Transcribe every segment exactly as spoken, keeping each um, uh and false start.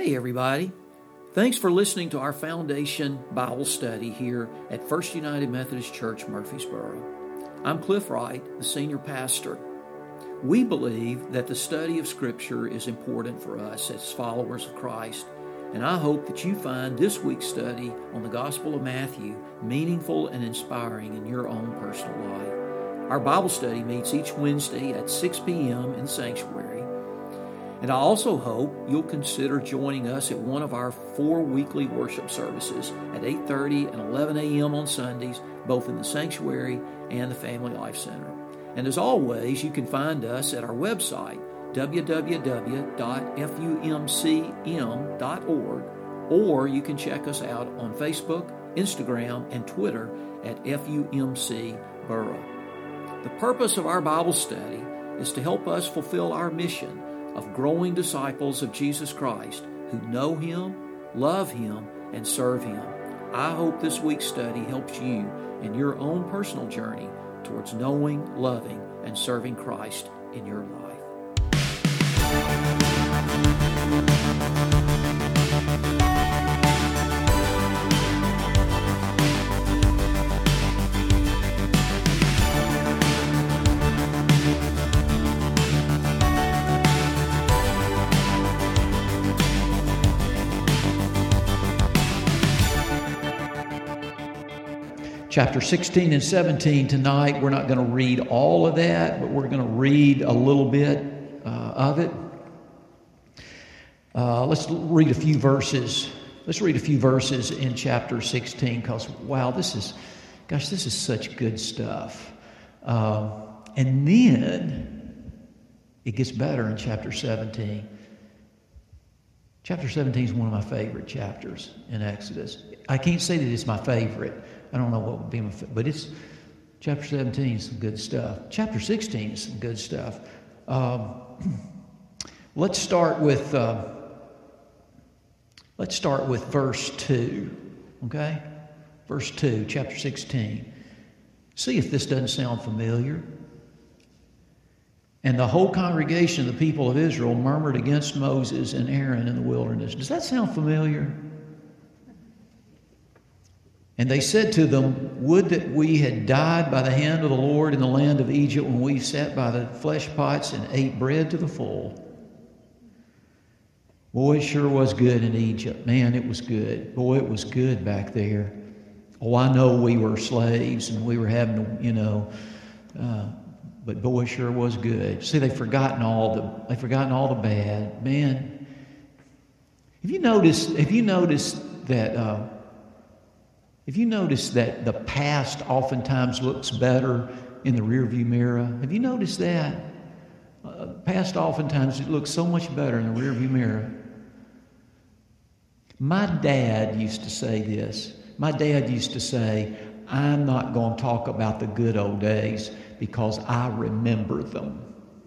Hey everybody, thanks for listening to our Foundation Bible study here at First United Methodist Church, Murfreesboro. I'm Cliff Wright, the senior pastor. We believe that the study of Scripture is important for us as followers of Christ, and I hope that you find this week's study on the Gospel of Matthew meaningful and inspiring in your own personal life. Our Bible study meets each Wednesday at six p.m. in Sanctuary. And I also hope you'll consider joining us at one of our four weekly worship services at eight thirty and eleven a.m. on Sundays, both in the Sanctuary and the Family Life Center. And as always, you can find us at our website, w w w dot f u m c m dot org, or you can check us out on Facebook, Instagram, and Twitter at F U M C Borough. The purpose of our Bible study is to help us fulfill our mission of growing disciples of Jesus Christ who know Him, love Him, and serve Him. I hope this week's study helps you in your own personal journey towards knowing, loving, and serving Christ in your life. Chapter sixteen and seventeen tonight. We're not going to read all of that, but we're going to read a little bit uh, of it. Uh, let's read a few verses. Let's read a few verses in chapter sixteen because, wow, this is, gosh, this is such good stuff. Uh, and then it gets better in chapter seventeen. Chapter seventeen is one of my favorite chapters in Exodus. I can't say that it's my favorite. I don't know what would be my favorite, but it's chapter seventeen is some good stuff. Chapter sixteen is some good stuff. Um, let's start with uh, let's start with verse two. Okay, verse two, chapter sixteen. See if this doesn't sound familiar. And the whole congregation of the people of Israel murmured against Moses and Aaron in the wilderness. Does that sound familiar? And they said to them, would that we had died by the hand of the Lord in the land of Egypt when we sat by the flesh pots and ate bread to the full. Boy, it sure was good in Egypt. Man, it was good. Boy, it was good back there. Oh, I know we were slaves and we were having to, you know, uh, but boy, it sure was good. See, they've forgotten all the, they've forgotten all the bad. Man, have you noticed, have you noticed that, uh, Have you noticed that the past oftentimes looks better in the rearview mirror? Have you noticed that? Uh, past oftentimes it looks so much better in the rearview mirror. My dad used to say this. My dad used to say, I'm not going to talk about the good old days because I remember them.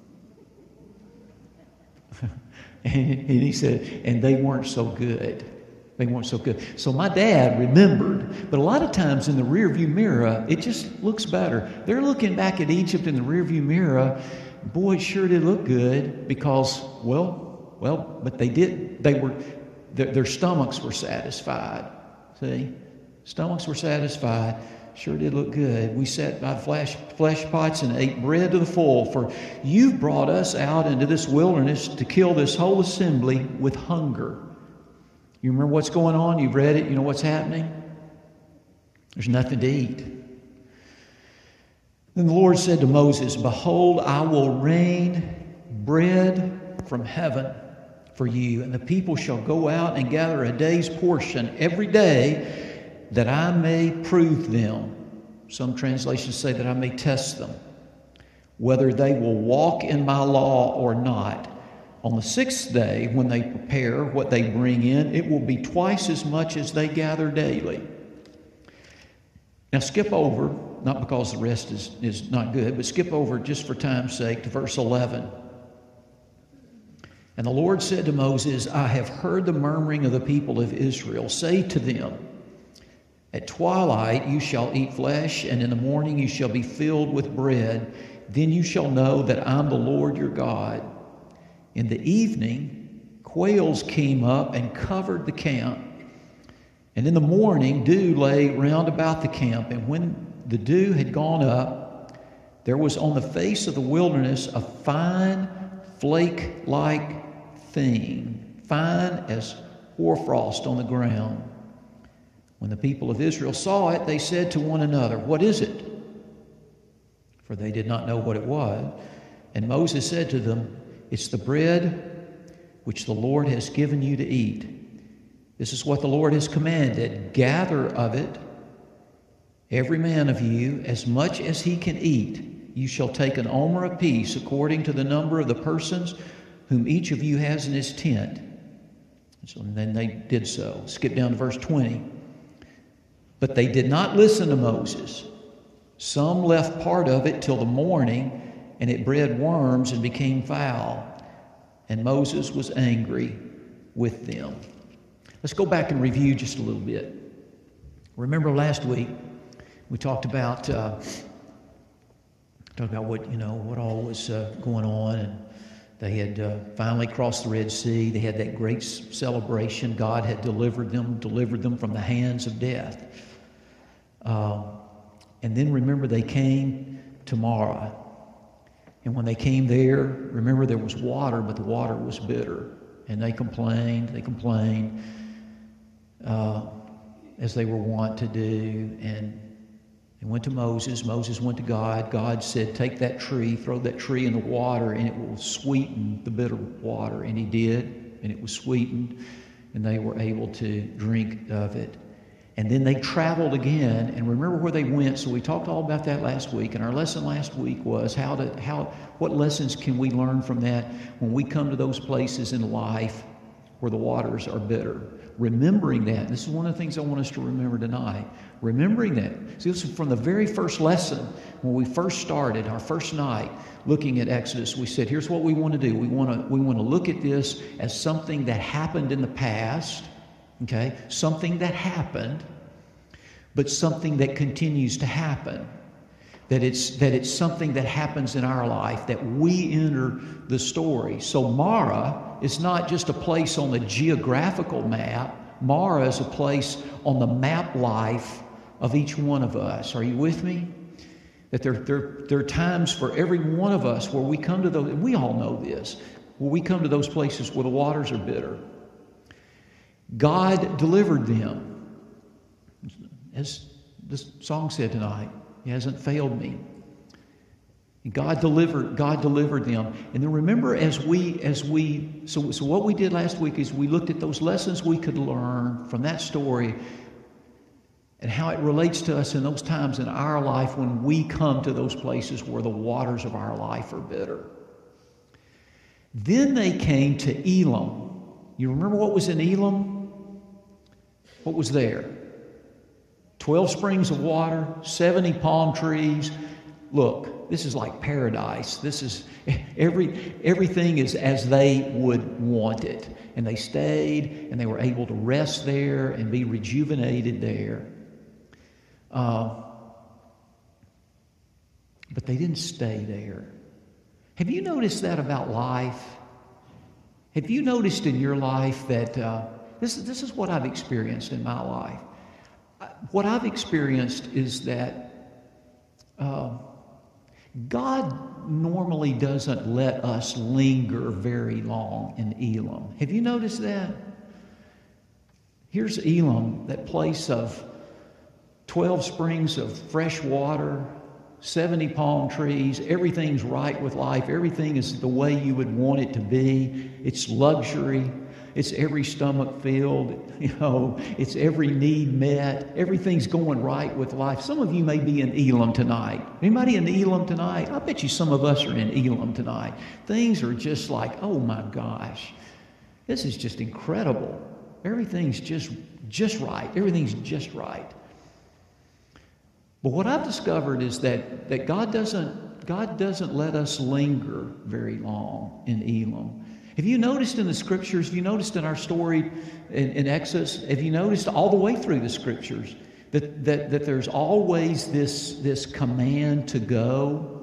and, and he said, and they weren't so good. They weren't so good. So my dad remembered, but a lot of times in the rearview mirror, it just looks better. They're looking back at Egypt in the rearview mirror. Boy, it sure did look good because, well, well, but they did. They were, their, their stomachs were satisfied. See, stomachs were satisfied. Sure did look good. We sat by flesh, flesh pots and ate bread to the full. For you've brought us out into this wilderness to kill this whole assembly with hunger. You remember what's going on? You've read it. You know what's happening? There's nothing to eat. Then the Lord said to Moses, behold, I will rain bread from heaven for you, and the people shall go out and gather a day's portion every day, that I may prove them. Some translations say that I may test them, whether they will walk in my law or not. On the sixth day, when they prepare what they bring in, it will be twice as much as they gather daily. Now skip over, not because the rest is, is not good, but skip over just for time's sake to verse eleven. And the Lord said to Moses, I have heard the murmuring of the people of Israel. Say to them, at twilight you shall eat flesh, and in the morning you shall be filled with bread. Then you shall know that I'm the Lord your God. In the evening, quails came up and covered the camp. And in the morning, dew lay round about the camp. And when the dew had gone up, there was on the face of the wilderness a fine, flake-like thing, fine as hoarfrost on the ground. When the people of Israel saw it, they said to one another, "What is it?" For they did not know what it was. And Moses said to them, "It's the bread which the Lord has given you to eat. This is what the Lord has commanded. Gather of it, every man of you, as much as he can eat. You shall take an omer apiece according to the number of the persons whom each of you has in his tent." So then they did so. Skip down to verse twenty. But they did not listen to Moses. Some left part of it till the morning, and it bred worms and became foul. And Moses was angry with them. Let's go back and review just a little bit. Remember last week we talked about uh, talked about what you know what all was uh, going on, and they had uh, finally crossed the Red Sea. They had that great celebration. God had delivered them, delivered them from the hands of death. Uh, and then remember they came to Marah. And when they came there, remember there was water, but the water was bitter. And they complained, they complained, uh, as they were wont to do. And they went to Moses. Moses went to God. God said, "Take that tree, throw that tree in the water, and it will sweeten the bitter water." And he did, and it was sweetened, and they were able to drink of it. And then they traveled again, and remember where they went. So we talked all about that last week, and our lesson last week was how to how what lessons can we learn from that when we come to those places in life where the waters are bitter. Remembering that, this is one of the things I want us to remember tonight. Remembering that. See, this is from the very first lesson when we first started, our first night looking at Exodus. We said, here's what we want to do. We want to we want to look at this as something that happened in the past. Okay, something that happened, but something that continues to happen. That it's that it's something that happens in our life, that we enter the story. So Marah is not just a place on the geographical map. Marah is a place on the map life of each one of us. Are you with me? That there, there, there are times for every one of us where we come to those, and we all know this, where we come to those places where the waters are bitter. God delivered them. As this song said tonight, He hasn't failed me. And God delivered, God delivered them. And then remember, as we, as we, so, so what we did last week is we looked at those lessons we could learn from that story and how it relates to us in those times in our life when we come to those places where the waters of our life are bitter. Then they came to Elim. You remember what was in Elim? What was there? Twelve springs of water, seventy palm trees. Look, this is like paradise. This is every everything is as they would want it. And they stayed, and they were able to rest there and be rejuvenated there. Uh, but they didn't stay there. Have you noticed that about life? Have you noticed in your life that uh, this, this is what I've experienced in my life? What I've experienced is that uh, God normally doesn't let us linger very long in Elim. Have you noticed that? Here's Elim, that place of twelve springs of fresh water, seventy palm trees. Everything's right with life. Everything is the way you would want it to be. It's luxury. It's every stomach filled, you know, it's every need met. Everything's going right with life. Some of you may be in Elim tonight. Anybody in Elim tonight? I bet you some of us are in Elim tonight. Things are just like, oh my gosh, this is just incredible. Everything's just, just right. Everything's just right. But what I've discovered is that, that God doesn't, God doesn't let us linger very long in Elim. Have you noticed in the Scriptures, have you noticed in our story in, in Exodus, have you noticed all the way through the Scriptures that, that, that there's always this, this command to go?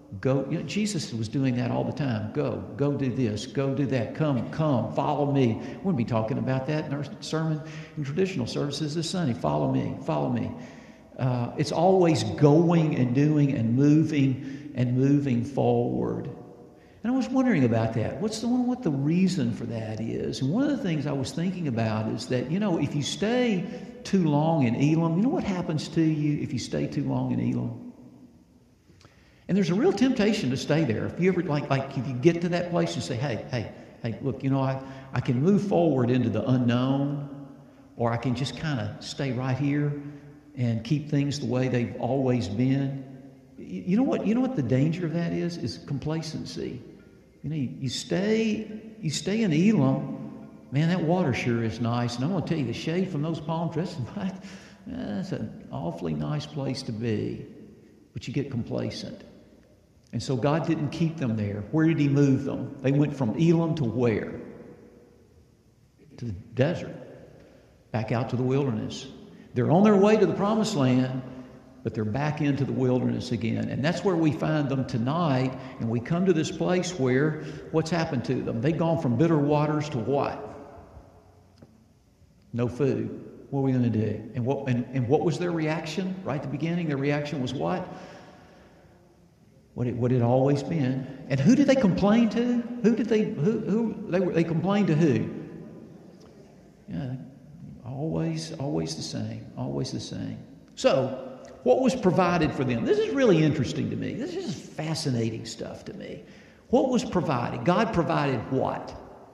Go, you know, Jesus was doing that all the time. Go, go do this, go do that. Come, come, follow me. We wouldn't be talking about that in our sermon in traditional services this Sunday. Follow me, follow me. Uh, it's always going and doing and moving and moving forward. And I was wondering about that. What's the one? What the reason for that is? And one of the things I was thinking about is that, you know, if you stay too long in Elim, you know what happens to you if you stay too long in Elim? And there's a real temptation to stay there. If you ever, like, like if you get to that place and say, hey, hey, hey, look, you know, I, I can move forward into the unknown, or I can just kind of stay right here and keep things the way they've always been. You, you know what? You know what the danger of that is? Is complacency. You know, you, you stay, you stay in Elim. Man, that water sure is nice. And I'm going to tell you, the shade from those palm trees, that's an awfully nice place to be. But you get complacent. And so God didn't keep them there. Where did he move them? They went from Elim to where? To the desert. Back out to the wilderness. They're on their way to the promised land, but they're back into the wilderness again. And that's where we find them tonight. And we come to this place where, what's happened to them? They've gone from bitter waters to what? No food. What are we going to do? And what, and, and what was their reaction right at the beginning? Their reaction was what? What it, what it always been. And who did they complain to? Who did they, who, who, they were, they complained to who? Yeah, always, always the same, always the same. So, what was provided for them? This is really interesting to me. This is fascinating stuff to me. What was provided? God provided what?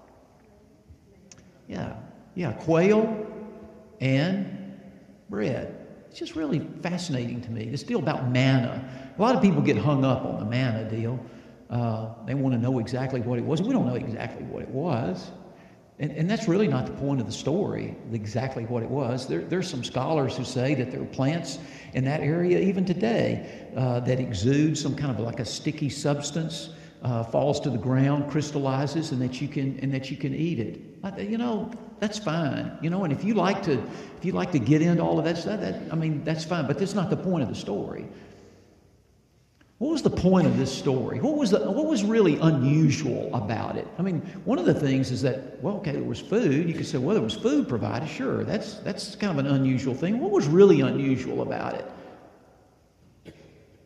Yeah, yeah, quail and bread. It's just really fascinating to me. This deal about manna. A lot of people get hung up on the manna deal. Uh, they want to know exactly what it was. We don't know exactly what it was. And, and that's really not the point of the story, exactly what it was. There, there's some scholars who say that there are plants in that area even today uh, that exude some kind of like a sticky substance, uh, falls to the ground, crystallizes, and that you can and that you can eat it. I, you know, that's fine. You know, and if you like to if you like to get into all of that stuff, that I mean, that's fine. But that's not the point of the story. What was the point of this story? What was the, what was really unusual about it? I mean, one of the things is that, well, okay, there was food. You could say, well, there was food provided. Sure, that's that's kind of an unusual thing. What was really unusual about it?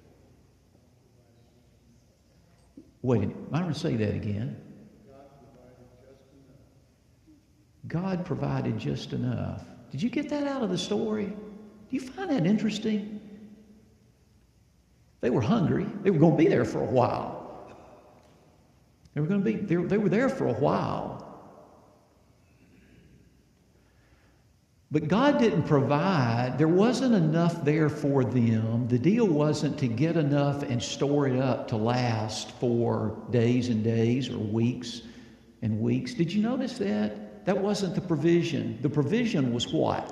Wait a minute. I'm going to say that again. God provided just enough. Did you get that out of the story? Do you find that interesting? They were hungry. They were going to be there for a while. They were going to be, they were, they were there for a while. But God didn't provide. There wasn't enough there for them. The deal wasn't to get enough and store it up to last for days and days or weeks and weeks. Did you notice that? That wasn't the provision. The provision was what?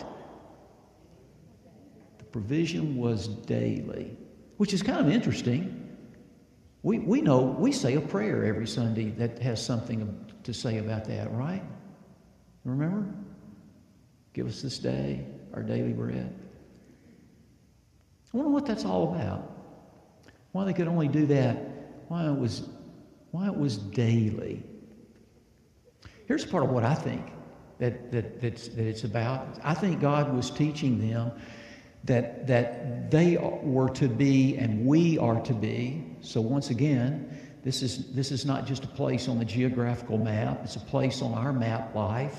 The provision was daily. Which is kind of interesting. We we know, we say a prayer every Sunday that has something to say about that, right? Remember? Give us this day our daily bread. I wonder what that's all about. Why they could only do that, why it was, why it was daily. Here's part of what I think that, that, that's, that it's about. I think God was teaching them that that they were to be and we are to be. So once again, this is this is not just a place on the geographical map. It's a place on our map life,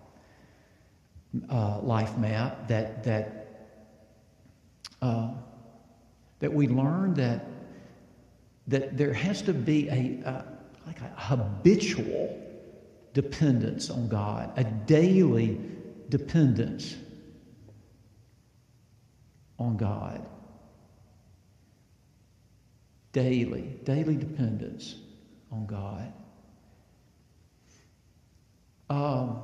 uh, life map that that uh, that we learn that that there has to be a, a like a habitual dependence on God, a daily dependence on God. Daily, daily dependence on God. Um,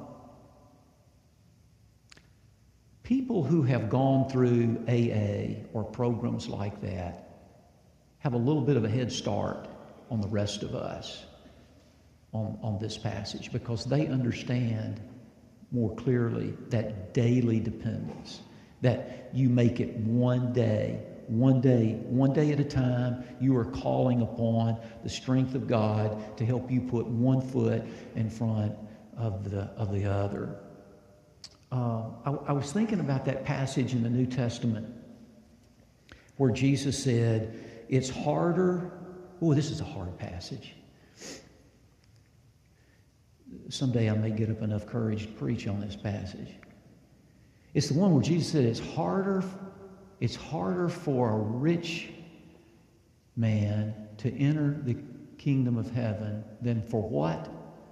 people who have gone through A A or programs like that have a little bit of a head start on the rest of us on, on this passage because they understand more clearly that daily dependence. That you make it one day One day, one day at a time, you are calling upon the strength of God to help you put one foot in front of the of the other. Uh, I, I was thinking about that passage in the New Testament where Jesus said, it's harder. Oh, this is a hard passage. Someday I may get up enough courage to preach on this passage. It's the one where Jesus said it's harder, it's harder for a rich man to enter the kingdom of heaven than for what?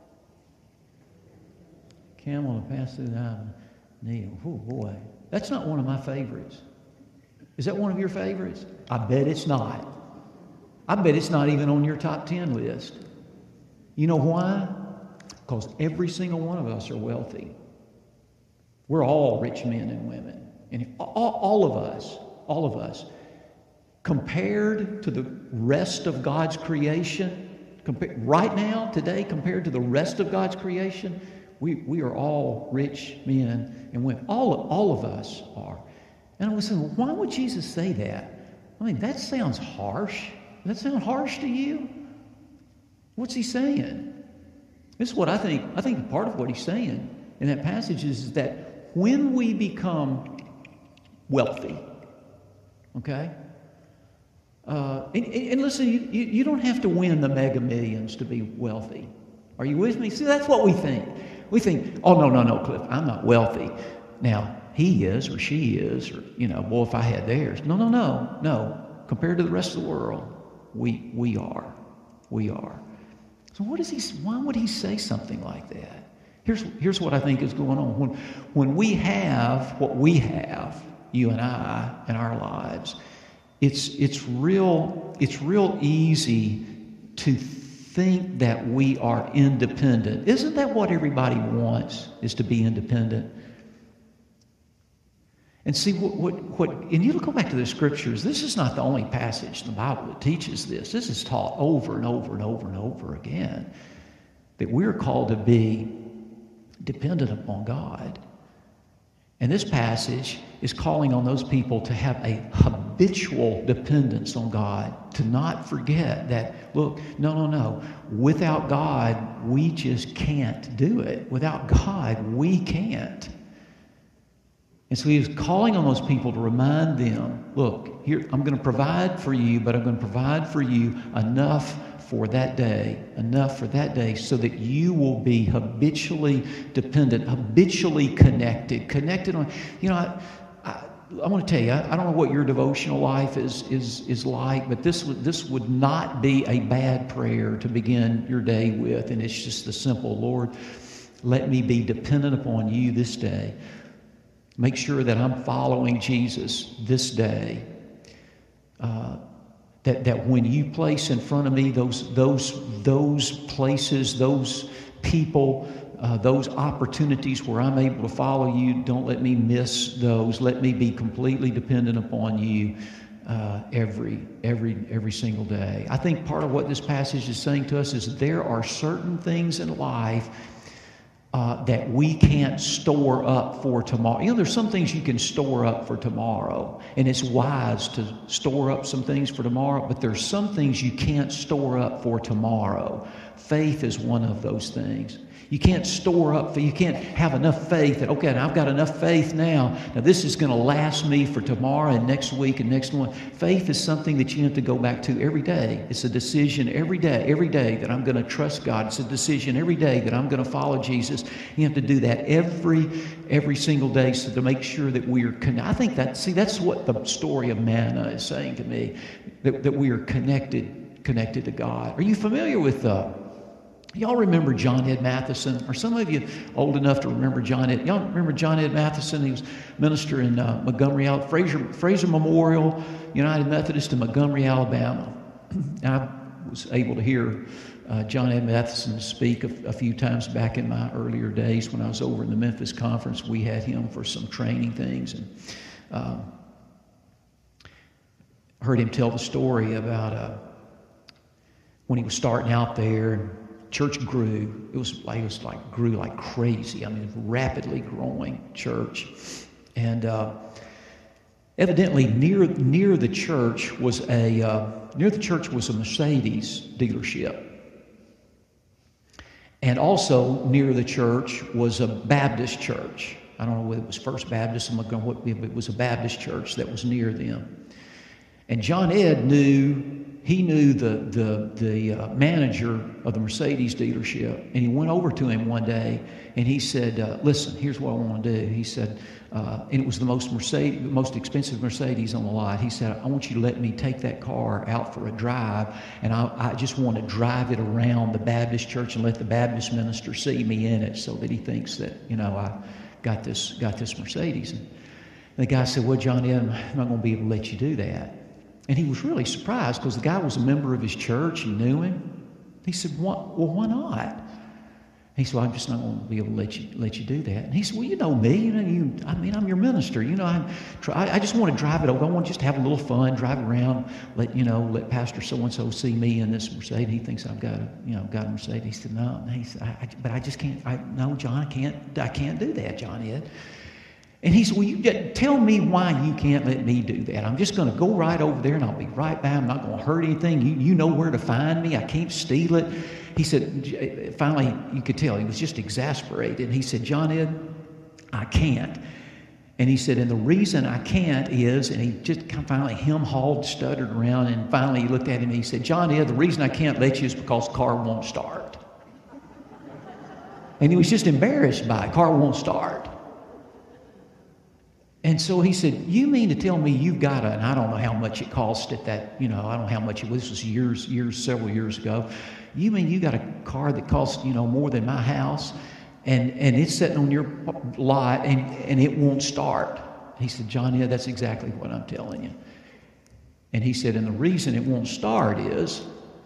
Camel to pass through the eye of a needle. Oh boy, that's not one of my favorites. Is that one of your favorites? I bet it's not. I bet it's not even on your top ten list. You know why? Because every single one of us are wealthy. We're all rich men and women. And all, all of us, all of us, compared to the rest of God's creation, compare, right now, today, compared to the rest of God's creation, we, we are all rich men and women. All, all of us are. And I was saying, why would Jesus say that? I mean, that sounds harsh. Does that sound harsh to you? What's he saying? This is what I think. I think part of what he's saying in that passage is that when we become wealthy, okay? Uh, and, and listen, you, you, you don't have to win the mega millions to be wealthy. Are you with me? See, that's what we think. We think, oh, no, no, no, Cliff, I'm not wealthy. Now, he is or she is, or, you know, boy, if I had theirs. No, no, no, no. Compared to the rest of the world, we we are. We are. So what is he, why would he say something like that? Here's, here's what I think is going on. When, when we have what we have, you and I, in our lives, it's, it's, real, it's real easy to think that we are independent. Isn't that what everybody wants, is to be independent? And see, what, what, what, and you go back to the scriptures, this is not the only passage in the Bible that teaches this. This is taught over and over and over and over again, that we're called to be dependent upon God. And this passage is calling on those people to have a habitual dependence on God, to not forget that, look, no, no, no, without God, we just can't do it. Without God, we can't. And so he was calling on those people to remind them, look, here, I'm going to provide for you, but I'm going to provide for you enough for that day, enough for that day, so that you will be habitually dependent, habitually connected, connected on, you know, I, I, I want to tell you, I, I don't know what your devotional life is is is like, but this would, this would not be a bad prayer to begin your day with, and it's just the simple, Lord, let me be dependent upon you this day. Make sure that I'm following Jesus this day. Uh, that that when you place in front of me those those those places, those people, uh, those opportunities where I'm able to follow you, don't let me miss those. Let me be completely dependent upon you uh, every every every single day. I think part of what this passage is saying to us is there are certain things in life Uh, that we can't store up for tomorrow. You know, there's some things you can store up for tomorrow, and it's wise to store up some things for tomorrow, but there's some things you can't store up for tomorrow. Faith is one of those things. You can't store up, you can't have enough faith that, okay, now I've got enough faith now. Now this is going to last me for tomorrow and next week and next one. Faith is something that you have to go back to every day. It's a decision every day, every day that I'm going to trust God. It's a decision every day that I'm going to follow Jesus. You have to do that every every single day so to make sure that we are connected. I think that, see, that's what the story of manna is saying to me, that, that we are connected, connected to God. Are you familiar with the uh, Y'all remember John Ed Matheson? Are some of you old enough to remember John Ed? Y'all remember John Ed Matheson? He was minister in uh, Montgomery, Alabama, Fraser, Fraser Memorial United Methodist in Montgomery, Alabama. And I was able to hear uh, John Ed Matheson speak a, a few times back in my earlier days when I was over in the Memphis conference. We had him for some training things, and uh, heard him tell the story about uh, when he was starting out there. And church grew. It was like it was like grew like crazy. I mean, rapidly growing church, and uh, Evidently, near near the church was a uh, near the church was a Mercedes dealership, and also near the church was a Baptist church. I don't know whether it was First Baptist, I'm going what it was a Baptist church that was near them. And John Ed knew he knew the the the uh, manager of the Mercedes dealership, and he went over to him one day and he said, uh, "Listen, here's what I want to do." He said, uh, and it was the most Mercedes, most expensive Mercedes on the lot. He said, "I want you to let me take that car out for a drive, and I, I just want to drive it around the Baptist church and let the Baptist minister see me in it, so that he thinks that you know I got this got this Mercedes." And the guy said, "Well, Johnny, I'm not going to be able to let you do that." And he was really surprised because the guy was a member of his church. He knew him. He said, "What? Well, why not?" He said, "Well, I'm just not going to be able to let you let you do that." And he said, "Well, you know me. You know you. I mean, I'm your minister. You know, I'm try, I just want to drive it over. I want to just have a little fun, drive around. Let you know, let Pastor so and so see me in this Mercedes. He thinks I've got a you know got a Mercedes." He said, "No." He said, I, I, "But I just can't. I no, John, I can't. I can't do that, John Ed." And he said, "Well, you just tell me why you can't let me do that. I'm just going to go right over there and I'll be right back. I'm not going to hurt anything. You, you know where to find me. I can't steal it." He said, finally, you could tell he was just exasperated. And he said, "John Ed, I can't." And he said, "And the reason I can't is," and he just kind of finally hem-hawed, stuttered around, and finally he looked at him and he said, "John Ed, the reason I can't let you is because the car won't start." And he was just embarrassed by it. Car won't start. And so he said, "You mean to tell me you've got a," and I don't know how much it cost at that, you know, I don't know how much it was, this was years, years, several years ago. "You mean you got a car that costs, you know, more than my house, and, and it's sitting on your lot and, and it won't start?" He said, "John, yeah, that's exactly what I'm telling you." And he said, "And the reason it won't start is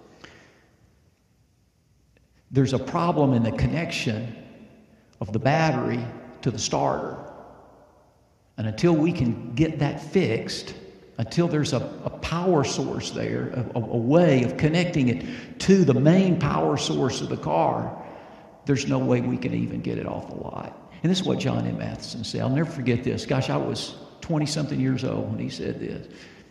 there's a problem in the connection of the battery to the starter. And until we can get that fixed, until there's a, a power source there, a, a way of connecting it to the main power source of the car, there's no way we can even get it off the lot." And this is what John M. Matheson said. I'll never forget this. Gosh, I was twenty-something years old when he said this.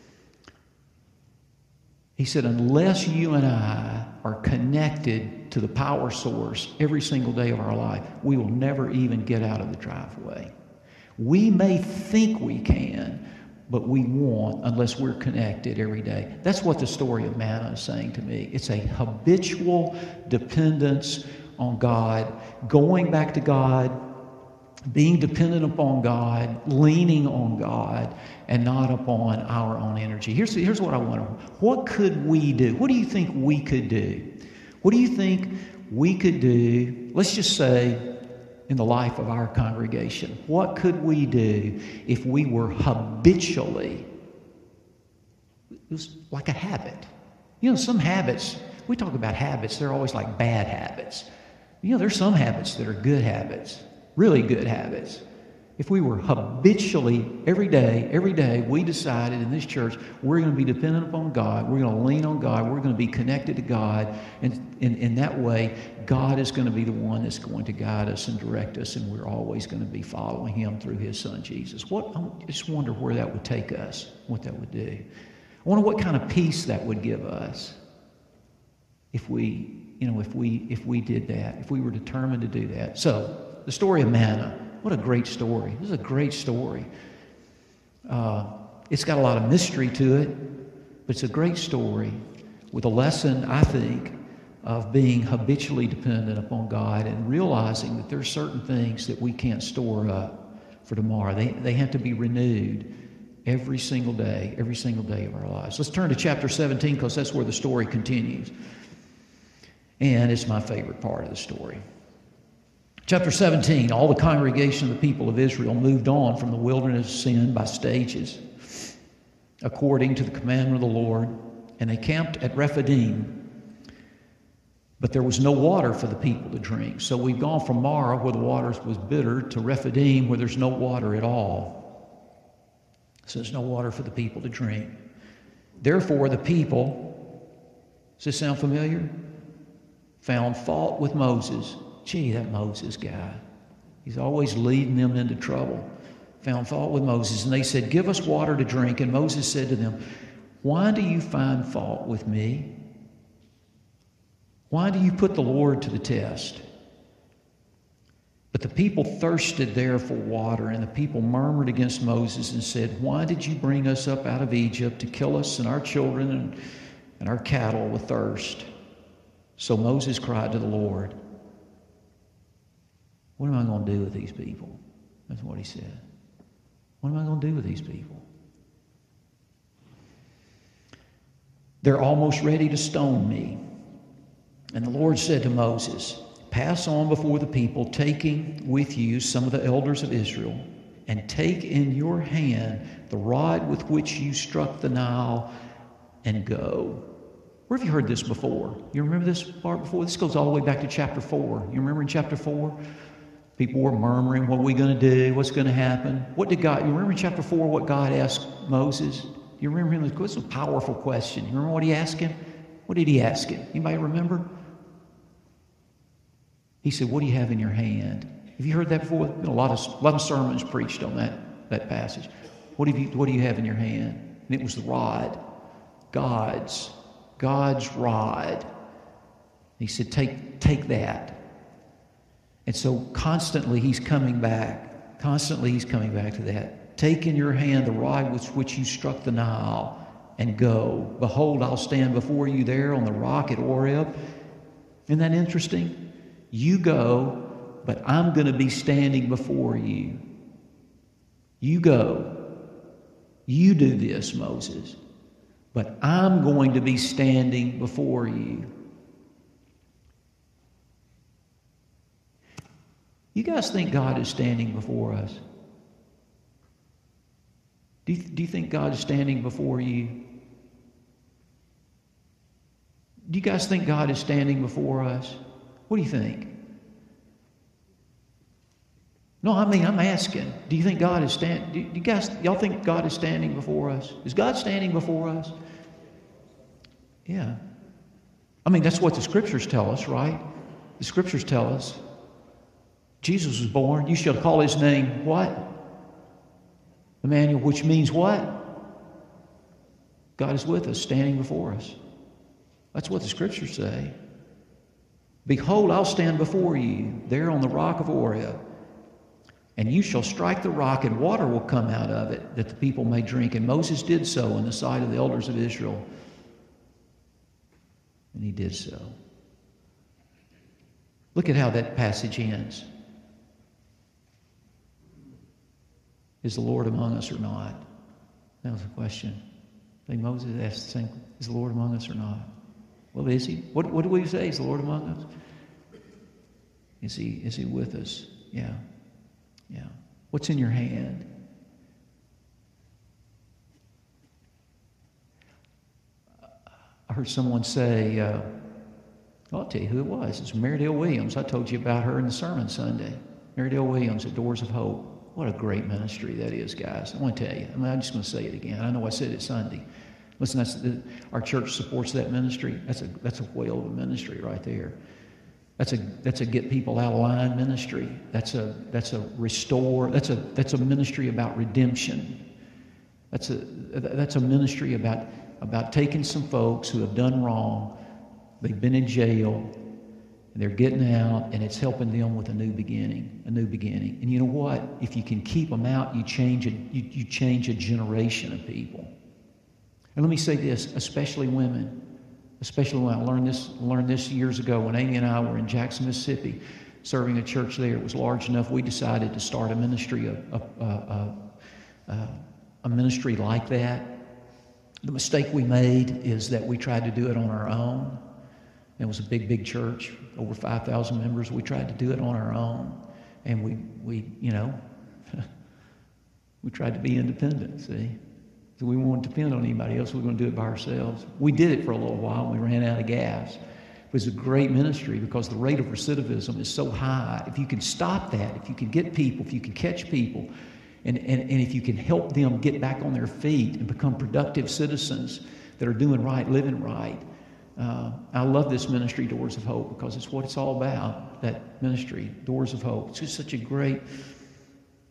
He said, "Unless you and I are connected to the power source every single day of our life, we will never even get out of the driveway. We may think we can, but we won't unless we're connected every day." That's what the story of manna is saying to me. It's a habitual dependence on God, going back to God, being dependent upon God, leaning on God, and not upon our own energy. Here's, here's what I want to, what could we do? What do you think we could do? What do you think we could do, let's just say, in the life of our congregation? What could we do if we were habitually, it was like a habit. You know, some habits, we talk about habits, they're always like bad habits. You know, there's some habits that are good habits, really good habits. If we were habitually, every day, every day, we decided in this church, we're going to be dependent upon God, we're going to lean on God, we're going to be connected to God, and in, in that way, God is going to be the one that's going to guide us and direct us, and we're always going to be following Him through His Son, Jesus. What, I just wonder where that would take us, what that would do. I wonder what kind of peace that would give us if we, you know, if we, if we did that, if we were determined to do that. So, the story of manna. What a great story. This is a great story. Uh, it's got a lot of mystery to it, but it's a great story with a lesson, I think, of being habitually dependent upon God and realizing that there are certain things that we can't store up for tomorrow. They, they have to be renewed every single day, every single day of our lives. Let's turn to chapter seventeen because that's where the story continues. And it's my favorite part of the story. Chapter seventeen, all the congregation of the people of Israel moved on from the wilderness of sin by stages, according to the commandment of the Lord, and they camped at Rephidim. But there was no water for the people to drink. So we've gone from Marah, where the water was bitter, to Rephidim, where there's no water at all. So there's no water for the people to drink. Therefore, the people, does this sound familiar? Found fault with Moses. Gee, that Moses guy, he's always leading them into trouble. found fault with Moses, and they said, "Give us water to drink." And Moses said to them, "Why do you find fault with me? Why do you put the Lord to the test?" But the people thirsted there for water, and the people murmured against Moses and said, "Why did you bring us up out of Egypt to kill us and our children and, and our cattle with thirst?" So Moses cried to the Lord, "What am I going to do with these people?" That's what he said. What am I going to do with these people? They're almost ready to stone me. And the Lord said to Moses, "Pass on before the people, taking with you some of the elders of Israel, and take in your hand the rod with which you struck the Nile, and go." Where have you heard this before? You remember this part before? This goes all the way back to chapter four. You remember in chapter four? People were murmuring, "What are we going to do? What's going to happen?" What did God, you remember in chapter four what God asked Moses? You remember him? It was a powerful question. You remember what he asked him? What did he ask him? Anybody remember? He said, "What do you have in your hand?" Have you heard that before? There's been a lot of, a lot of sermons preached on that, that passage. What, have you, what do you have in your hand? And it was the rod. God's. God's rod. He said, take, take that. And so constantly he's coming back. Constantly he's coming back to that. "Take in your hand the rod with which you struck the Nile, and go. Behold, I'll stand before you there on the rock at Oreb." Isn't that interesting? You go, but I'm going to be standing before you. You go. You do this, Moses. But I'm going to be standing before you. You guys think God is standing before us? Do you, do you think God is standing before you? Do you guys think God is standing before us? What do you think? No, I mean, I'm asking. Do you think God is standing? Do you guys, y'all think God is standing before us? Is God standing before us? Yeah. I mean, that's what the Scriptures tell us, right? The Scriptures tell us. Jesus was born. You shall call his name what? Emmanuel, which means what? God is with us, standing before us. That's what the Scriptures say. "Behold, I'll stand before you there on the rock of Oreb, and you shall strike the rock, and water will come out of it, that the people may drink." And Moses did so in the sight of the elders of Israel. And he did so. Look at how that passage ends. Is the Lord among us or not? That was the question. I think Moses asked the same, is the Lord among us or not? Well, is he? What, what do we say? Is the Lord among us? Is he, is he with us? Yeah. Yeah. What's in your hand? I heard someone say, uh, well, I'll tell you who it was. It's Marydale Williams. I told you about her in the sermon Sunday. Marydale Williams at Doors of Hope. What a great ministry that is, guys. I want to tell you. I mean, I'm just going to say it again. I know I said it Sunday. Listen, that's the, our church supports that ministry. That's a that's a whale of a ministry right there. That's a that's a get people out of line ministry. That's a that's a restore. That's a that's a ministry about redemption. That's a that's a ministry about about taking some folks who have done wrong. They've been in jail, and they're getting out, and it's helping them with a new beginning, a new beginning. And you know what? If you can keep them out, you change a you, you change a generation of people. And let me say this, especially women. Especially when I learned this, learned this years ago when Amy and I were in Jackson, Mississippi, serving a church there. It was large enough. We decided to start a ministry, a, a, a, a, a ministry like that. The mistake we made is that we tried to do it on our own. It was a big, big church, over five thousand members. We tried to do it on our own, and we, we, you know, we tried to be independent. See. So we won't depend on anybody else. We're going to do it by ourselves. We did it for a little while, and we ran out of gas. It was a great ministry because the rate of recidivism is so high. If you can stop that, if you can get people, if you can catch people, and, and, and if you can help them get back on their feet and become productive citizens that are doing right, living right. Uh, I love this ministry, Doors of Hope, because it's what it's all about, that ministry, Doors of Hope. It's just such a great...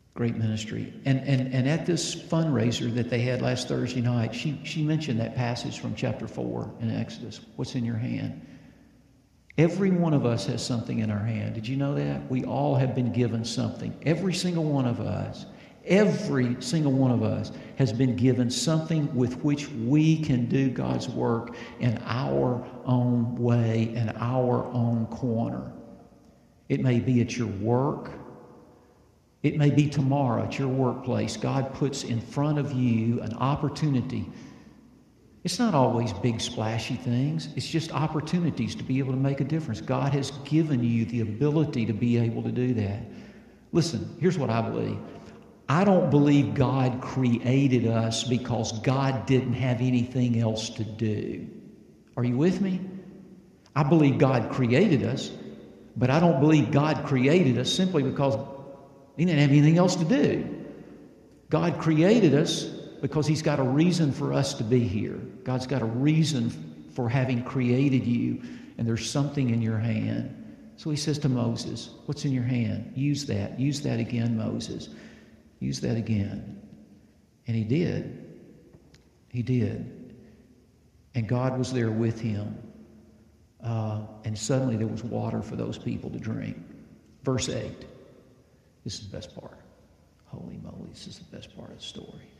Great ministry. And, and, and at this fundraiser that they had last Thursday night, she, she mentioned that passage from chapter four in Exodus. What's in your hand? Every one of us has something in our hand. Did you know that? We all have been given something. Every single one of us, every single one of us has been given something with which we can do God's work in our own way, in our own corner. It may be at your work. It may be tomorrow at your workplace. God puts in front of you an opportunity. It's not always big, splashy things. It's just opportunities to be able to make a difference. God has given you the ability to be able to do that. Listen, here's what I believe. I don't believe God created us because God didn't have anything else to do. Are you with me? I believe God created us, but I don't believe God created us simply because He didn't have anything else to do. God created us because He's got a reason for us to be here. God's got a reason for having created you, and there's something in your hand. So He says to Moses, what's in your hand? Use that. Use that again, Moses. Use that again. And he did. He did. And God was there with him. Uh, and suddenly there was water for those people to drink. Verse eight. This is the best part. Holy moly, this is the best part of the story.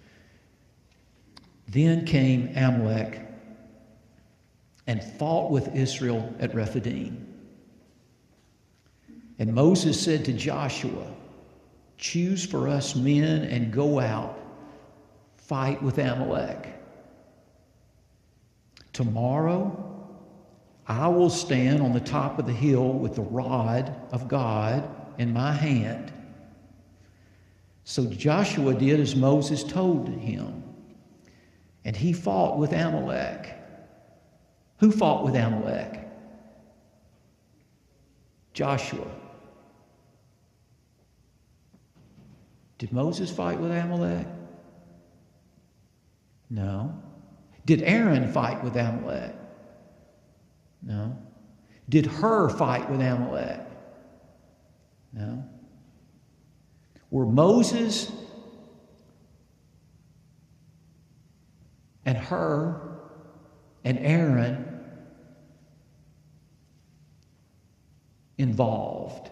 Then came Amalek and fought with Israel at Rephidim. And Moses said to Joshua, choose for us men and go out, fight with Amalek. Tomorrow I will stand on the top of the hill with the rod of God in my hand. So Joshua did as Moses told him, and he fought with Amalek. Who fought with Amalek? Joshua. Did Moses fight with Amalek? No. Did Aaron fight with Amalek? No. Did Hur fight with Amalek? No. Were Moses and Hur and Aaron involved?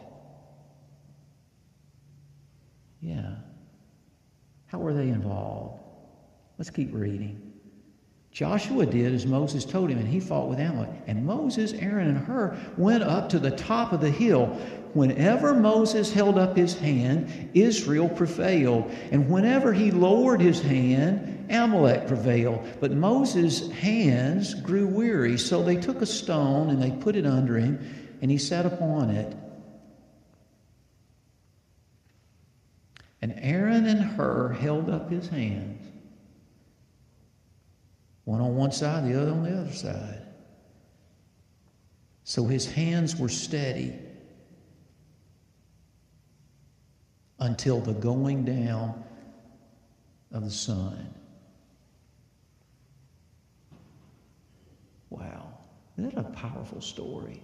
Yeah. How were they involved? Let's keep reading. Joshua did as Moses told him, and he fought with Amalek. And Moses, Aaron, and Hur went up to the top of the hill. Whenever Moses held up his hand, Israel prevailed. And whenever he lowered his hand, Amalek prevailed. But Moses' hands grew weary, so they took a stone and they put it under him, and he sat upon it. And Aaron and Hur held up his hands, one on one side, the other on the other side. So his hands were steady until the going down of the sun. Wow, isn't that a powerful story?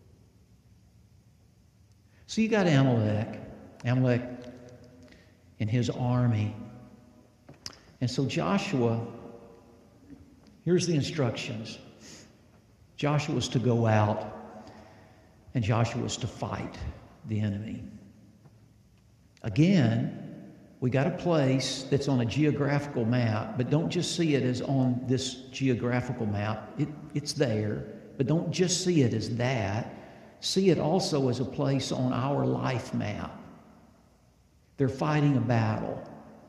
So you got Amalek, Amalek and his army. And so Joshua, here's the instructions. Joshua was to go out, and Joshua was to fight the enemy. Again, we got a place that's on a geographical map, but don't just see it as on this geographical map. It, it's there, but don't just see it as that. See it also as a place on our life map. They're fighting a battle.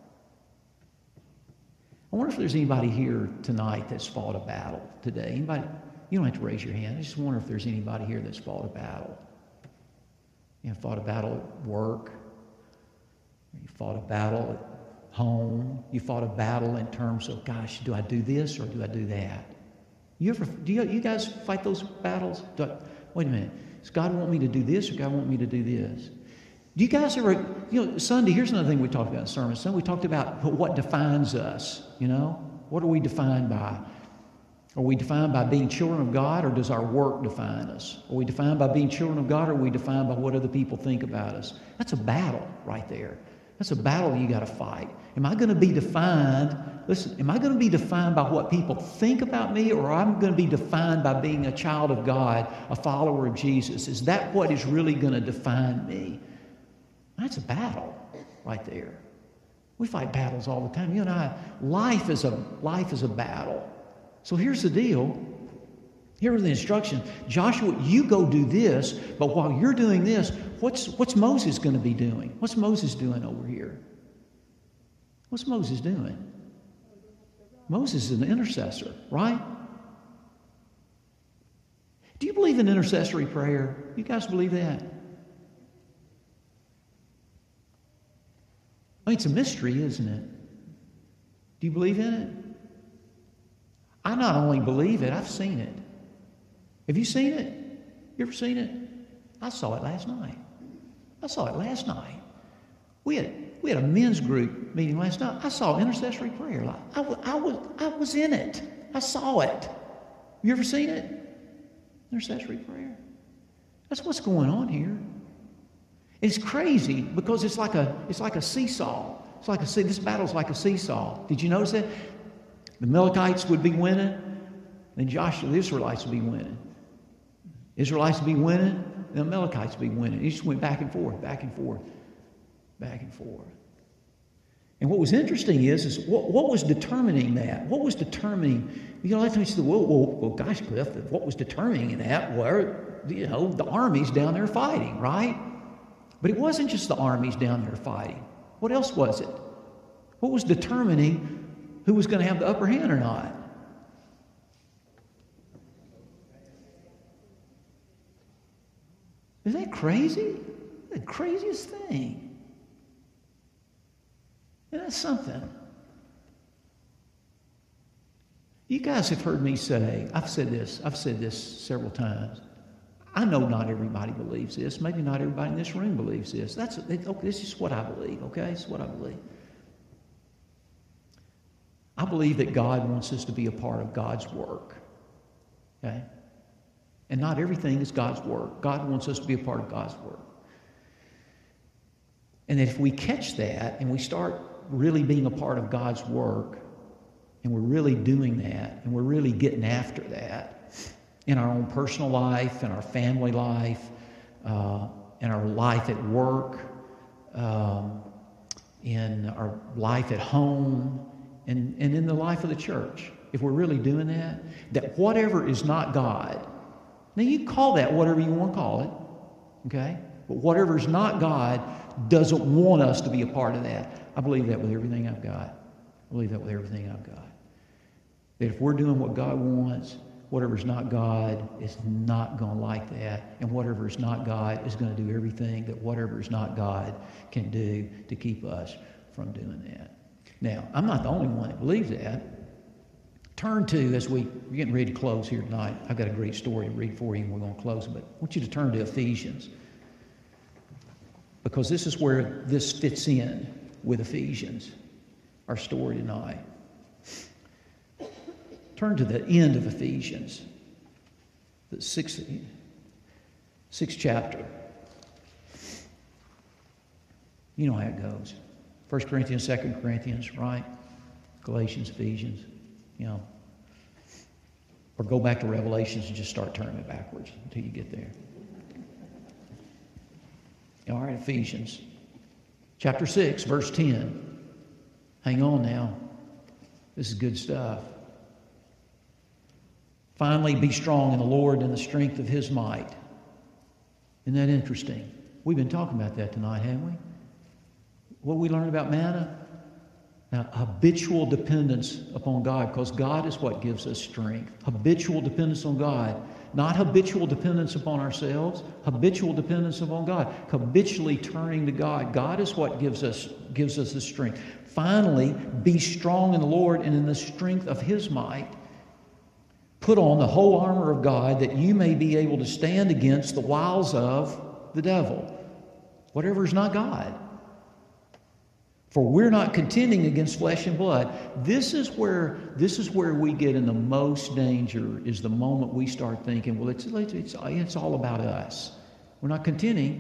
I wonder if there's anybody here tonight that's fought a battle today. Anybody? You don't have to raise your hand. I just wonder if there's anybody here that's fought a battle. You know, fought a battle at work. You fought a battle at home. You fought a battle in terms of, gosh, do I do this or do I do that? You ever? Do you, you guys fight those battles? Do I, wait a minute. Does God want me to do this or God want me to do this? Do you guys ever, you know, Sunday, here's another thing we talked about in sermon. Sunday, we talked about what defines us, you know? What are we defined by? Are we defined by being children of God, or does our work define us? Are we defined by being children of God, or are we defined by what other people think about us? That's a battle right there. That's a battle you got to fight. Am I going to be defined, listen, am I going to be defined by what people think about me, or am I going to be defined by being a child of God, a follower of Jesus? Is that what is really going to define me? That's a battle right there. We fight battles all the time. You and I, life is a, life is a battle. So here's the deal. Here are the instructions. Joshua, you go do this, but while you're doing this, what's, what's Moses going to be doing? What's Moses doing over here? What's Moses doing? Moses is an intercessor, right? Do you believe in intercessory prayer? You guys believe that? I mean, it's a mystery, isn't it? Do you believe in it? I not only believe it, I've seen it. Have you seen it? You ever seen it? I saw it last night. I saw it last night. We had we had a men's group meeting last night. I saw intercessory prayer. I, I, I, was, I was in it. I saw it. You ever seen it? Intercessory prayer. That's what's going on here. It's crazy because it's like a it's like a seesaw. It's like a see. This battle's like a seesaw. Did you notice that? The Amalekites would be winning, then Joshua, the Israelites would be winning. Israelites would be winning, the Amalekites would be winning. It just went back and forth, back and forth, back and forth. And what was interesting is, is what, what was determining that? What was determining? You know, a lot of times you say, well, well, well, gosh, Cliff, what was determining that were, you know, the armies down there fighting, right? But it wasn't just the armies down there fighting. What else was it? What was determining who was going to have the upper hand or not? Isn't that crazy? The craziest thing. And that's something. You guys have heard me say, I've said this, I've said this several times. I know not everybody believes this. Maybe not everybody in this room believes this. That's okay, this is what I believe, okay? This is what I believe. I believe that God wants us to be a part of God's work, okay? And not everything is God's work. God wants us to be a part of God's work. And that if we catch that and we start really being a part of God's work, and we're really doing that, and we're really getting after that in our own personal life, in our family life, uh, in our life at work, um, in our life at home, and, and in the life of the church, if we're really doing that, that whatever is not God, now you call that whatever you want to call it, okay? But whatever is not God doesn't want us to be a part of that. I believe that with everything I've got. I believe that with everything I've got. That if we're doing what God wants, whatever's not God is not going to like that. And whatever is not God is going to do everything that whatever is not God can do to keep us from doing that. Now, I'm not the only one that believes that. Turn to, as we, we're getting ready to close here tonight. I've got a great story to read for you, and we're going to close. But I want you to turn to Ephesians, because this is where this fits in with Ephesians, our story tonight. Turn to the end of Ephesians, the sixth, sixth chapter. You know how it goes. First Corinthians, Second Corinthians, right? Galatians, Ephesians, you know. Or go back to Revelations and just start turning it backwards until you get there. All right, Ephesians, chapter six, verse ten. Hang on now. This is good stuff. Finally, be strong in the Lord and the strength of His might. Isn't that interesting? We've been talking about that tonight, haven't we? What we learned about manna? Now, habitual dependence upon God, because God is what gives us strength. Habitual dependence on God. Not habitual dependence upon ourselves, habitual dependence upon God. Habitually turning to God. God is what gives us, gives us the strength. Finally, be strong in the Lord and in the strength of His might. Put on the whole armor of God that you may be able to stand against the wiles of the devil. Whatever is not God. For we're not contending against flesh and blood. This is where this is where we get in the most danger, is the moment we start thinking, well, it's, it's, it's all about us. We're not contending.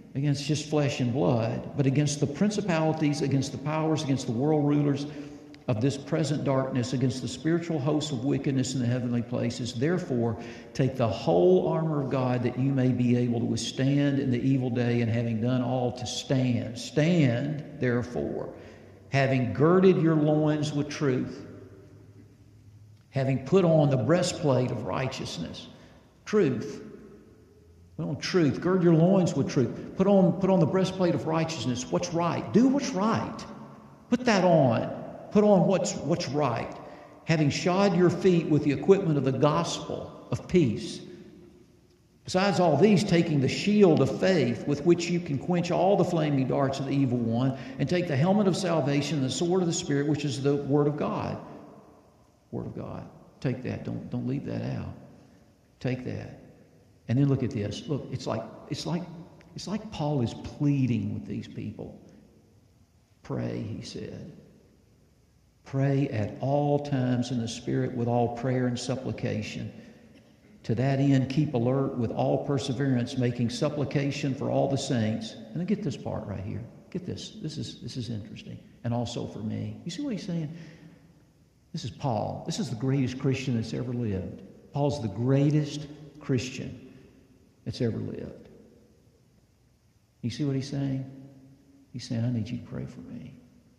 against just flesh and blood, but against the principalities, against the powers, against the world rulers of this present darkness, against the spiritual hosts of wickedness in the heavenly places. Therefore, take the whole armor of God, that you may be able to withstand in the evil day, and having done all, to stand. Stand, therefore, having girded your loins with truth, having put on the breastplate of righteousness. Truth. Put on truth. Gird your loins with truth. Put on, put on the breastplate of righteousness. What's right? Do what's right. Put that on. Put on what's, what's right. Having shod your feet with the equipment of the gospel of peace. Besides all these, taking the shield of faith, with which you can quench all the flaming darts of the evil one, and take the helmet of salvation and the sword of the Spirit, which is the Word of God. Word of God. Take that. Don't, don't leave that out. Take that. And then look at this. Look, it's like, it's like, it's like Paul is pleading with these people. Pray, he said. Pray at all times in the Spirit with all prayer and supplication. To that end, keep alert with all perseverance, making supplication for all the saints. And then get this part right here. Get this. This is, this is interesting. And also for me. You see what he's saying? This is Paul. This is the greatest Christian that's ever lived. Paul's the greatest Christian that's ever lived. You see what he's saying? He's saying, I need you to pray for me.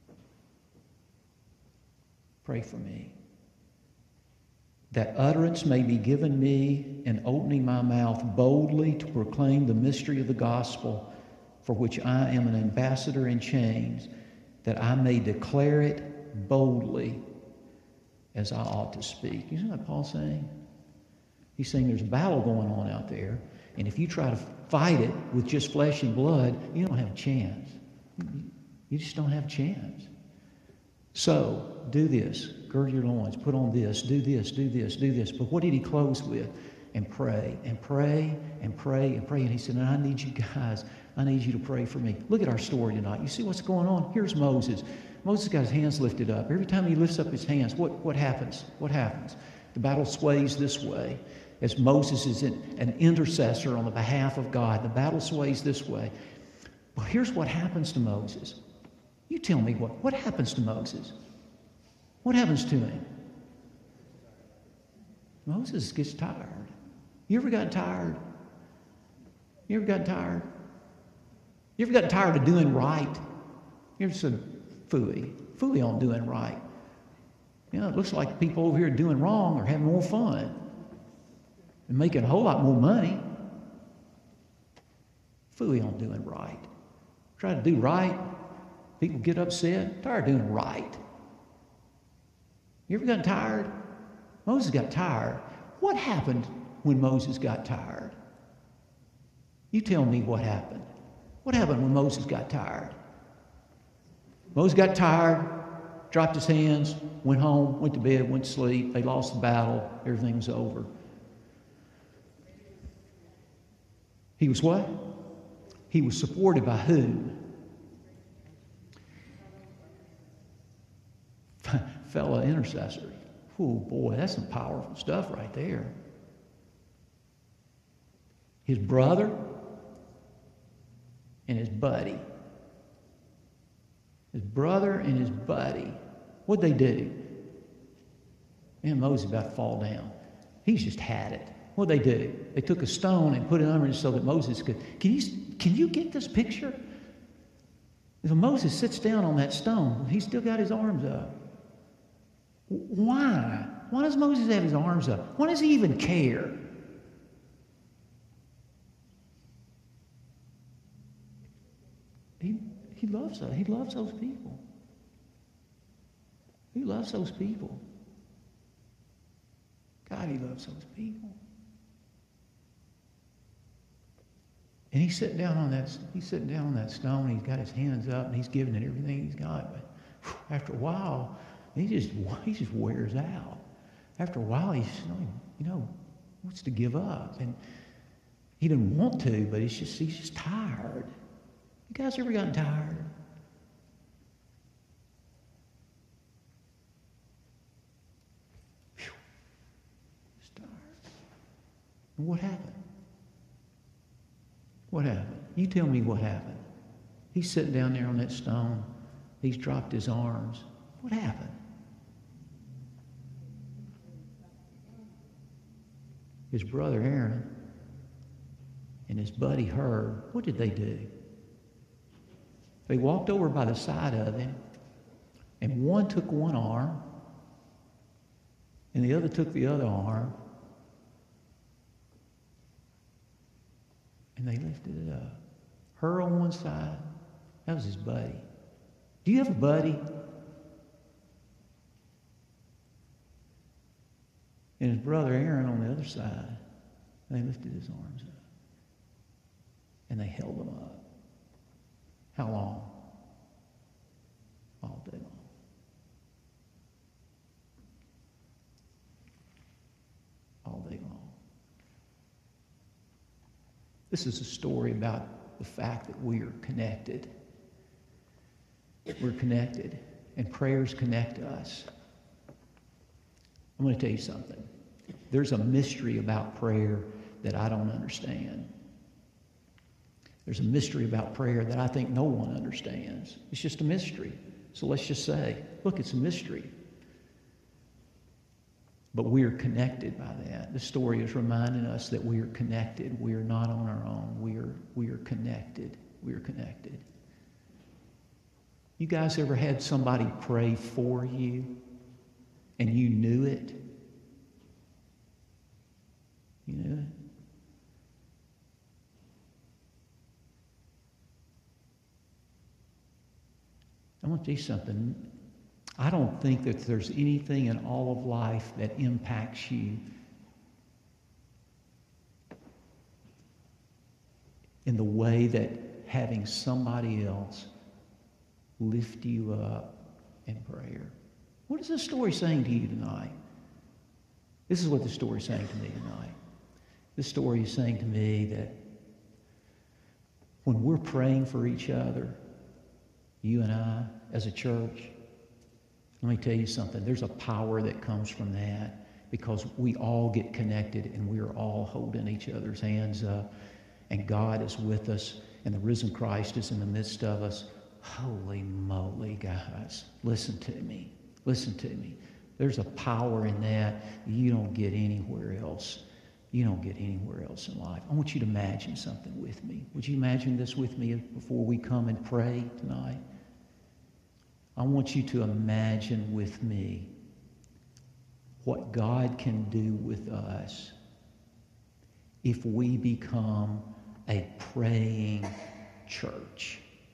Pray for me. That utterance may be given me in opening my mouth boldly to proclaim the mystery of the gospel, for which I am an ambassador in chains, that I may declare it boldly as I ought to speak. You know what Paul's saying? He's saying there's a battle going on out there, and if you try to fight it with just flesh and blood, you don't have a chance. You just don't have a chance. So, do this. Gird your loins. Put on this. Do this. Do this. Do this. But what did he close with? And pray. And pray. And pray. And pray. And he said, and I need you guys. I need you to pray for me. Look at our story tonight. You see what's going on? Here's Moses. Moses got his hands lifted up. Every time he lifts up his hands, what, what happens? What happens? The battle sways this way. As Moses is in, an intercessor on the behalf of God, the battle sways this way. Well, here's what happens to Moses. You tell me what. What happens to Moses? What happens to him? Moses gets tired. You ever gotten tired? You ever gotten tired? You ever gotten tired of doing right? You ever said, phooey, phooey on doing right. You know, it looks like people over here doing wrong are having more fun and making a whole lot more money. Phooey on doing right. Try to do right. People get upset. Tired of doing right. You ever gotten tired? Moses got tired. What happened when Moses got tired? You tell me what happened. What happened when Moses got tired? Moses got tired, dropped his hands, went home, went to bed, went to sleep. They lost the battle. Everything was over. He was what? He was supported by who? Fellow intercessors. Oh boy, that's some powerful stuff right there. His brother and his buddy. His brother and his buddy. What'd they do? Man, Moses is about to fall down. He's just had it. What'd they do? They took a stone and put it under him so that Moses could. Can you, can you get this picture? If Moses sits down on that stone, he's still got his arms up. Why? Why does Moses have his arms up? Why does he even care? He, he loves us. He loves those people. He loves those people. God, he loves those people. And he's sitting down on that. He's sitting down on that stone. He's got his hands up, and he's giving it everything he's got. But whew, after a while, he just he just wears out. After a while, he's you know wants to give up, and he didn't want to, but he's just he's just tired. You guys ever gotten tired? Whew. Just tired. And what happened? What happened? You tell me what happened. He's sitting down there on that stone. He's dropped his arms. What happened? His brother Aaron and his buddy Hur, what did they do? They walked over by the side of him, and one took one arm, and the other took the other arm, and they lifted it up. Hur on one side, that was his buddy. Do you have a buddy? And his brother Aaron on the other side, they lifted his arms up. And they held them up. How long? All day long. All day long. This is a story about the fact that we are connected. We're connected, and prayers connect us. I'm going to tell you something. There's a mystery about prayer that I don't understand. There's a mystery about prayer that I think no one understands. It's just a mystery. So let's just say, look, it's a mystery. But we are connected by that. The story is reminding us that we are connected. We are not on our own. We are, we are connected. We are connected. You guys ever had somebody pray for you and you knew it? You knew it? I want to tell you something. I don't think that there's anything in all of life that impacts you in the way that having somebody else lift you up in prayer. What is this story saying to you tonight? This is what the story is saying to me tonight. This story is saying to me that when we're praying for each other, you and I, as a church, let me tell you something. There's a power that comes from that because we all get connected and we are all holding each other's hands up, and God is with us and the risen Christ is in the midst of us. Holy moly, guys. Listen to me. Listen to me. There's a power in that you don't get anywhere else. You don't get anywhere else in life. I want you to imagine something with me. Would you imagine this with me before we come and pray tonight? I want you to imagine with me what God can do with us if we become a praying church.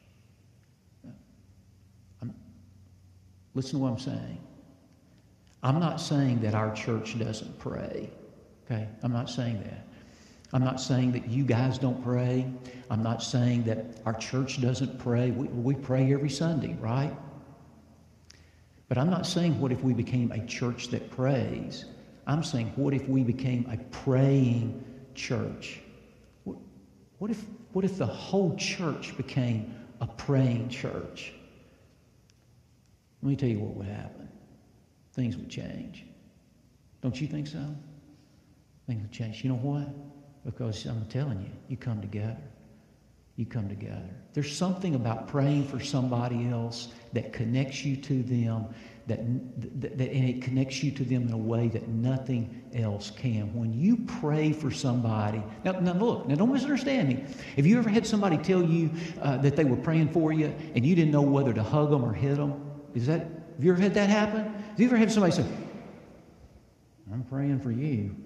I'm, listen to what I'm saying. I'm not saying that our church doesn't pray. Okay? I'm not saying that. I'm not saying that you guys don't pray. I'm not saying that our church doesn't pray. We, we pray every Sunday, right? But I'm not saying what if we became a church that prays. I'm saying what if we became a praying church? What, what if, what if the whole church became a praying church? Let me tell you what would happen. Things would change. Don't you think so? Things would change. You know what? Because I'm telling you, you come together. You come together. There's something about praying for somebody else that connects you to them, that, that, that and it connects you to them in a way that nothing else can. When you pray for somebody, now, now look, now don't misunderstand me. Have you ever had somebody tell you uh, that they were praying for you and you didn't know whether to hug them or hit them? Is that? Have you ever had that happen? Have you ever had somebody say, "I'm praying for you"?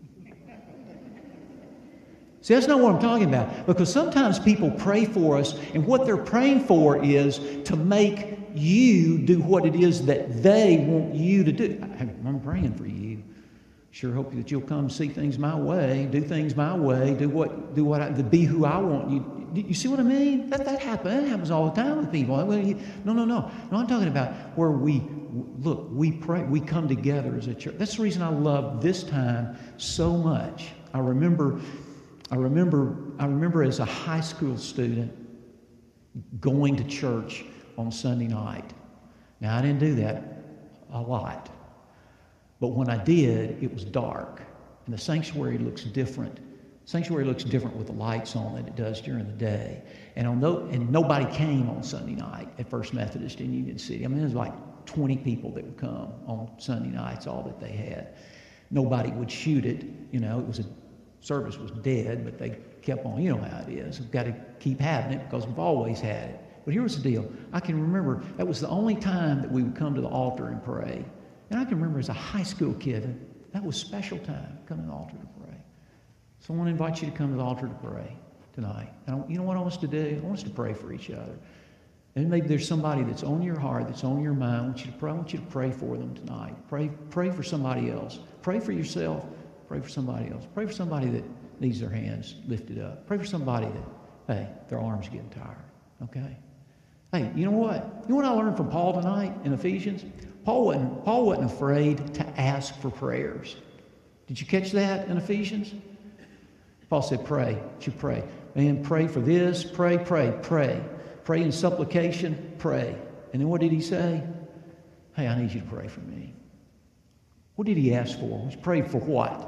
See, that's not what I'm talking about. Because sometimes people pray for us, and what they're praying for is to make you do what it is that they want you to do. I'm praying for you. Sure hope that you'll come see things my way, do things my way, do what, do what I, to be who I want you. You see what I mean? That that happens. That happens all the time with people. No, no, no. No, I'm talking about where we look. We pray. We come together as a church. That's the reason I love this time so much. I remember. I remember, I remember as a high school student going to church on Sunday night. Now, I didn't do that a lot. But when I did, it was dark. And the sanctuary looks different Sanctuary looks different with the lights on than it does during the day. And on no, and nobody came on Sunday night at First Methodist in Union City. I mean, there was like twenty people that would come on Sunday nights, all that they had. Nobody would shoot it. You know, it was a service was dead, but they kept on. You know how it is. We've got to keep having it because we've always had it. But here was the deal. I can remember that was the only time that we would come to the altar and pray. And I can remember as a high school kid, that was special time, coming to the altar to pray. So I want to invite you to come to the altar to pray tonight. And I, you know what I want us to do? I want us to pray for each other. And maybe there's somebody that's on your heart, that's on your mind. I want you to pray. I want you to pray for them tonight. Pray, pray for somebody else. Pray for yourself. Pray for somebody else. Pray for somebody that needs their hands lifted up. Pray for somebody that, hey, their arms are getting tired. Okay? Hey, you know what? You know what I learned from Paul tonight in Ephesians? Paul wasn't, Paul wasn't afraid to ask for prayers. Did you catch that in Ephesians? Paul said, pray. You pray. Man, pray for this. Pray, pray, pray. Pray in supplication. Pray. And then what did he say? Hey, I need you to pray for me. What did he ask for? He prayed for what?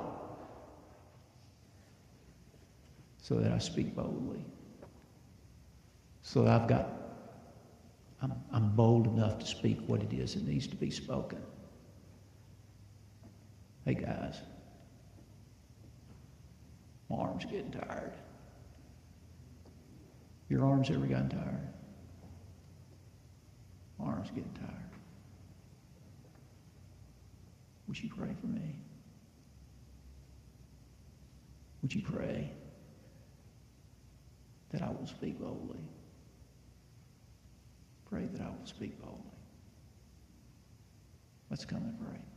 So that I speak boldly. So that I've got, I'm, I'm bold enough to speak what it is that needs to be spoken. Hey, guys. My arm's getting tired. Your arms ever gotten tired? My arm's getting tired. Would you pray for me? Would you pray that I will speak boldly? Pray that I will speak boldly. Let's come and pray.